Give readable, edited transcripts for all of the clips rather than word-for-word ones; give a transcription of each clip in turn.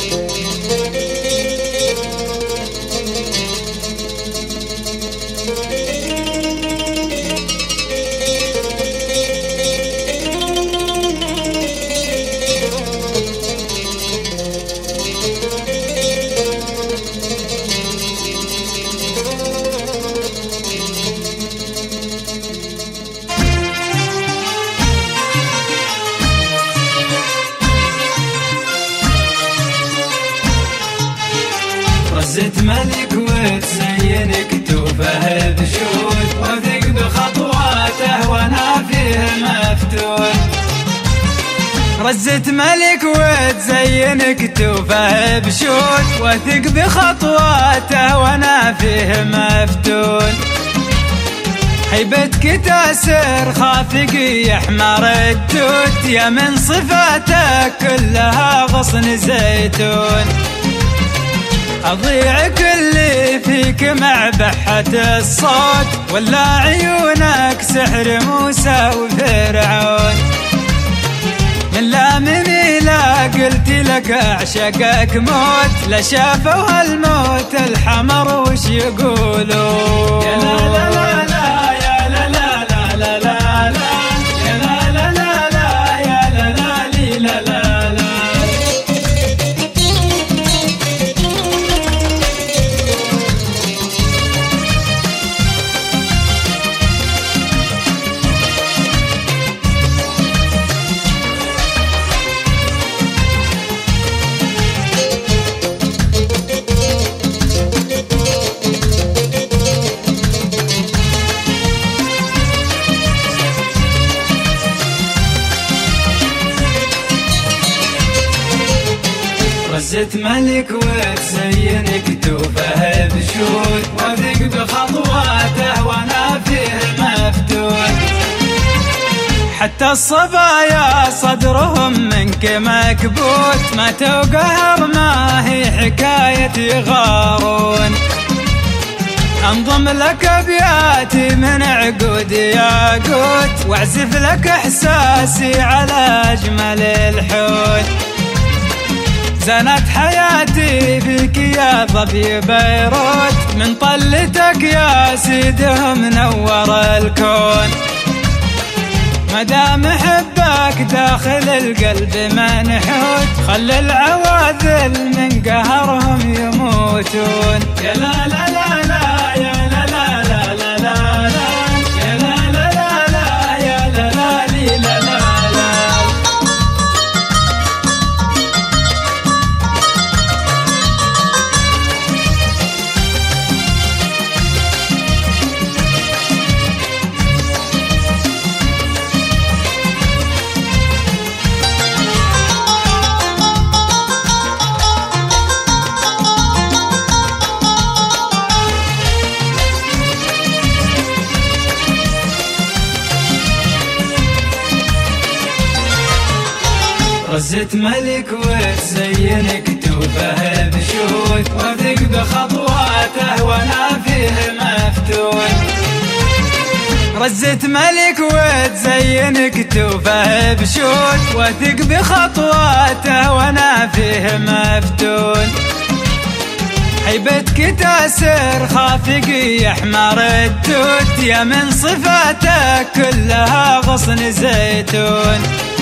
رزت ملك وتزين كتوفه بشوت، وثق بخطواته وانا فيه مفتون. رزت ملك وتزين كتوفه بشوت، وثق بخطواته وانا فيه مفتون. هيبتك تاسر خافق يحمر التوت، يا من صفاتك كلها غصن زيتون. أضيع كل فيك مع بحة الصوت، ولا عيونك سحر موسى وفرعون. من لا مني لا قلت لك أعشقك موت، لا شافوا هالموت الحمر وش يقولون. يا لا لا لا لا يا لا لا لا لا لا لا، يا لا لا لا لا يا لا لا لي لا لا. رزت ملك وتزين كتوفه بشوت، وثق بخطواته وانا فيه مفتون. حتى الصبايا صدرهم منك مكبوت، ما توقهر ما هي حكاية يغارون. انظم لك ابياتي من عقود ياقوت، واعزف لك احساسي على اجمل الحوت. زنت حياتي فيك يا ظبي بيروت، من طلتك يا سيدهم نور الكون. مدام حبك داخل القلب منحوت، خلي العواذل من قهرهم يموتون. يا لا لا لا لا يا لا لا لا لا لا لا، يا لا لا لا لا يا لا لا لي لا لا. رزت ملك وتزين كتوفه بشوت، وثق بخطواته وانا فيه مفتون. رزت ملك وتزين كتوفه بشوت، وثق بخطواته وانا فيه مفتون. هيبتك تاسر خافق يحمر التوت، يا من صفاتك كلها غصن زيتون.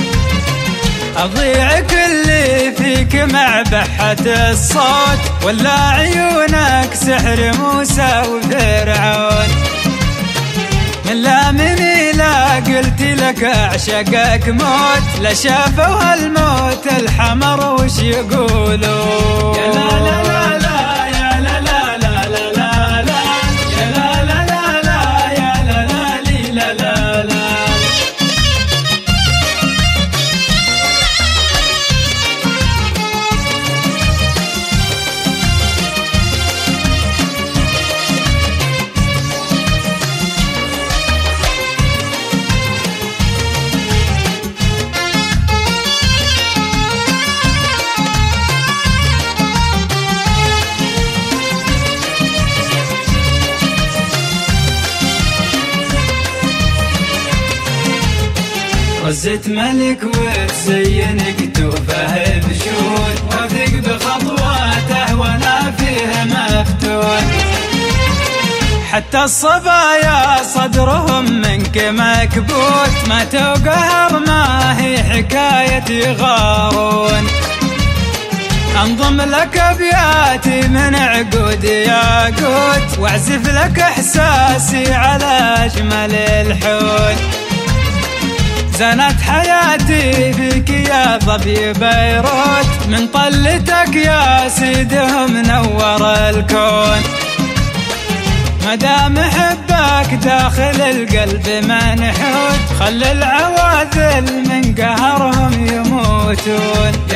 أضيع كل فيك مع بحة الصوت، ولا عيونك سحر موسى وفرعون. من لا مني لا قلت لك أعشقك موت، لا شافوا هالموت الحمر وش يقولون. يا لا لا لا لا يا لا لا لا لا لا لا، يا لا لا لا لا يا لا لا لي لا لا لا. رزت ملك وتزين كتوفه بشوت، وثق بخطواته حتى الصبايا صدرهم منك مكبوت، ما توقهر ما هي حكاية يغارون. انظم لك ابياتي من عقود ياقوت، واعزف لك احساسي على اجمل الحون. زنت حياتي فيك يا ظبي بيروت، من طلتك يا سيدهم نور الكون. مدام حبك داخل القلب منحوت، خلي العواذل من قهرهم يموتون.